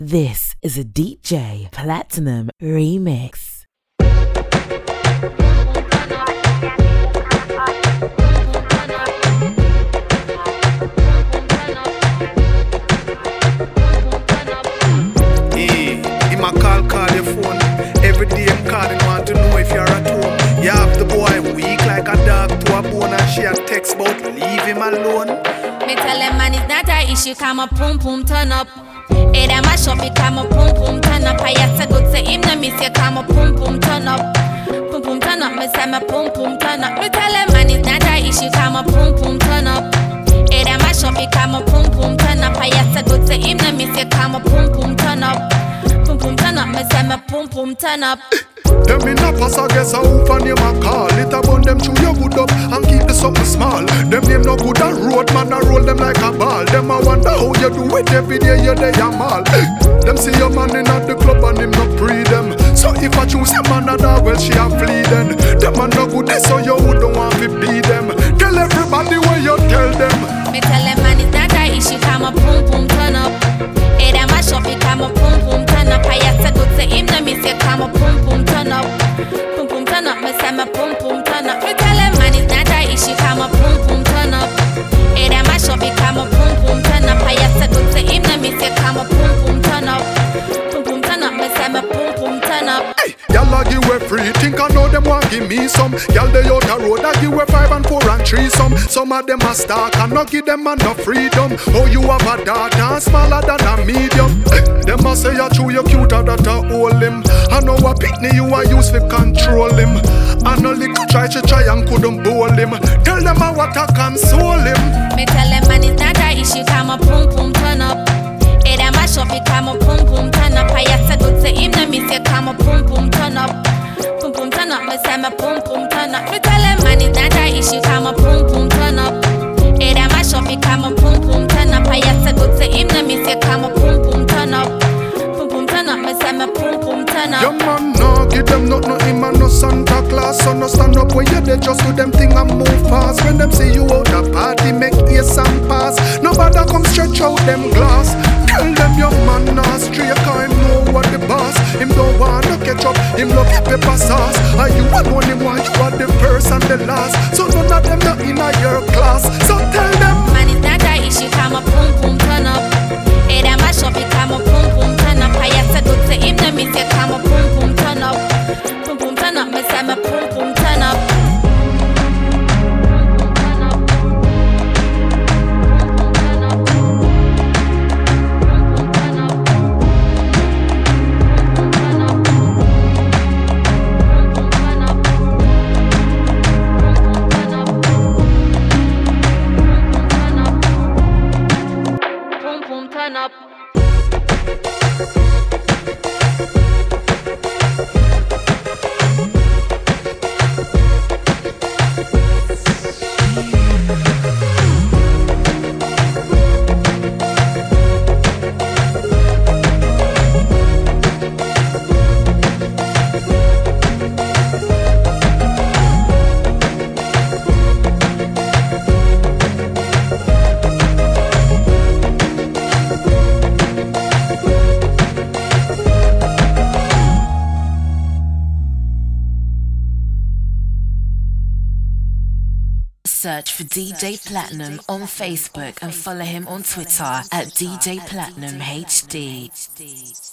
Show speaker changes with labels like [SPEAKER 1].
[SPEAKER 1] This is a DJ Platinum remix.
[SPEAKER 2] Him a call your phone. Every day I'm calling, want to know if you're at home. You have the boy weak like a dog to a bone, and she a text about leave him alone.
[SPEAKER 3] Me tell him man it's not a issue, come a pum pum turn up. Hey, them a shop, it come a pum pum turn up. I had to go to him, no miss you, come a pum pum turn up. Pum pum turn up, me say me pum pum turn up. Me tell him man it's not a issue, come a pum pum turn up. Hey, them a shop, it come a pum pum turn up. I had to go to him, no miss you, come a pum pum turn up. Pum pum turn up, me say me pum pum turn up.
[SPEAKER 2] Them in a pass, I guess a hoof and name a call. It a bun them chew your good up and keep the something small. Them name no good and road, man, I roll them like a ball. Them a wonder how you do it every day, you day a mall. Them see your man in at the club and him no pre them. So if I choose a man a dog, well she a flee then. Them man no good, so you don't want to be them. Tell everybody what you tell them.
[SPEAKER 3] Me tell them man it's not a issue, come a pum pum turn up. Hey, them a shop, it come a pum pum turn up. I had to go to him, no miss you, come a pum pum turn up. Pum pum turn up, me say me pum pum turn up. Me tell them man it's not a issue, come a pum pum turn up. Hey, them a shop, it come a pum pum turn up. I had to go to him, no miss you, come a pum pum turn up. Pum pum turn up, me say me pum pum turn up.
[SPEAKER 2] Hey, y'all a give away free, think I know them want give me some. Y'all they out the road, I give away 5 and 4 and 3 some. Some of them a stalk and not give them enough freedom. Oh, you have a daughter smaller than a medium. Them a say you true, you cuter that a hold him. I know a pitney you a use for control him. And no little try and couldn't bowl him. Tell them a what I console him.
[SPEAKER 3] Me tell them man it's not a issue, come a pum pum turn up. Hey, them a shop, it come a pum pum turn up. I had to go to him, no miss you, come a pum pum turn up. Pum pum turn up, me say me pum pum turn up. Me tell them man it's not a issue, come a pum pum turn up. Hey, them a shop, it come a pum pum turn up. I had to go to him, no miss you, come a pum pum turn up. Pum pum turn up, me say me pum pum turn up.
[SPEAKER 2] Your man no give them nothing, him and no Santa Claus. So no stand up where you they just do them thing and move fast. When them see you out a party, make ears and pass. Nobody come stretch out them glass. Tell them your man not straight, cause him know what the boss. Him don't want no ketchup, him love pepper sauce. And you alone him want, you are the first and the last. So none of them not in your class. So tell them
[SPEAKER 3] man it's not a issue, come a pum pum turn up. Hey, them a shop, it come a pum pum turn up. I had to go to him, no miss you, come a pum pum turn up. Pum pum turn up, me say me pum pum turn up. Pum pum turn up.
[SPEAKER 1] Search for DJ Platinum on Facebook and follow him on Twitter at DJ Platinum HD.